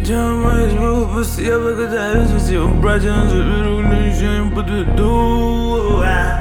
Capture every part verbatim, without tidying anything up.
Делай мои глупости, я благодарю за тебя, братья, заберу, ничего не подведу.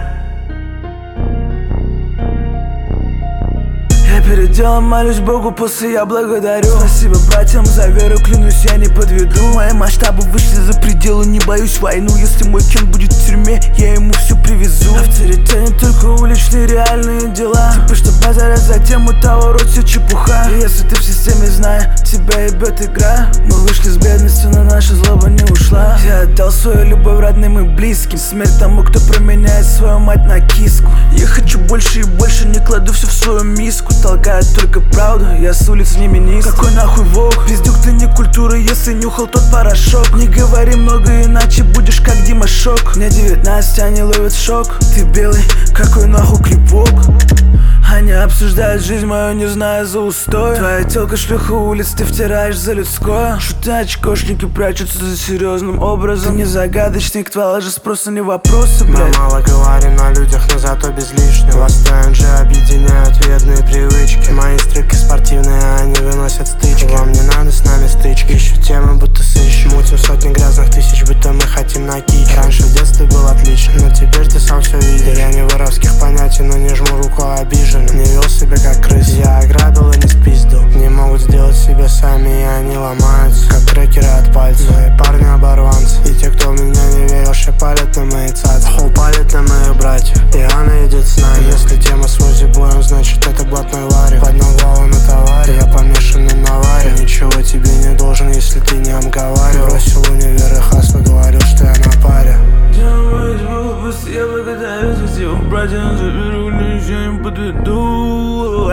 Я перед делом молюсь Богу, после я благодарю. Спасибо братьям за веру, клянусь, я не подведу. Мои масштабы вышли за пределы, не боюсь войну. Если мой кен будет в тюрьме, я ему все привезу. Авторитет не только уличные реальные дела. Типа что базарят за тему того, рот все чепуха. И если ты в системе, знай, тебя ебет игра. Мы вышли с бедности, но наша злоба не ушла. Я отдал свою любовь родным и близким. Смерть тому, кто променяет свою мать на киску. Я хочу больше и больше, не кладу все в свою миску. Толкает только правду, я с улиц не министр. Какой нахуй вог? Пиздюк, ты не культура, если нюхал тот порошок. Не говори много, иначе будешь как Дима Шок. Мне девятнадцать, они ловят шок. Ты белый, какой нахуй клипок? Они обсуждают жизнь мою, не зная за устой. Твоя тёлка шлюха улиц, ты втираешь за людское. Шуты очкошники прячутся за серьезным образом. Ты не загадочник, твоя же спроса не вопросы, блядь. Мы мало говорим на людях, но зато без лишнего. Восстаем же, объединяют вредные привычки. Мои стрики спортивные, они выносят стычки. Вам не надо с нами стычки, ищу темы, будто сыщем. Мутим сотни грязных тысяч, будто мы хотим на кич. Раньше в детстве был отлично, но теперь ты сам все видишь. Я не воровских понятий, но не жму руку обижен. Не вел себя как крыс, я ограбил и не спиздил. Не могут сделать себя сами, и они ломаются, как крекеры от пальцев. Мои парни оборванцы, и те, кто в меня не верил, шипалят на мои цацы. Хол палит на моих братьев, и она идет с нами. Если тема с музибоем, значит это блатной ларик. Поднял голову на товаре, я помешанный на варе. Ничего тебе не должен, если ты не обговаривал. Бросил универ и хасло, говорил, что я на паре. Делай мои глупости, я благодарю за тебя, братья, заберу, ничего не подведу.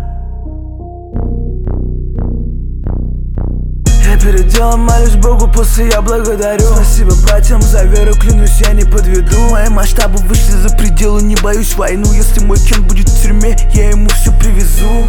Я перед делом молюсь Богу, после я благодарю. Спасибо братьям за веру, клянусь, я не подведу. Мои масштабы вышли за пределы, не боюсь войну. Если мой кен будет в тюрьме, я ему все привезу.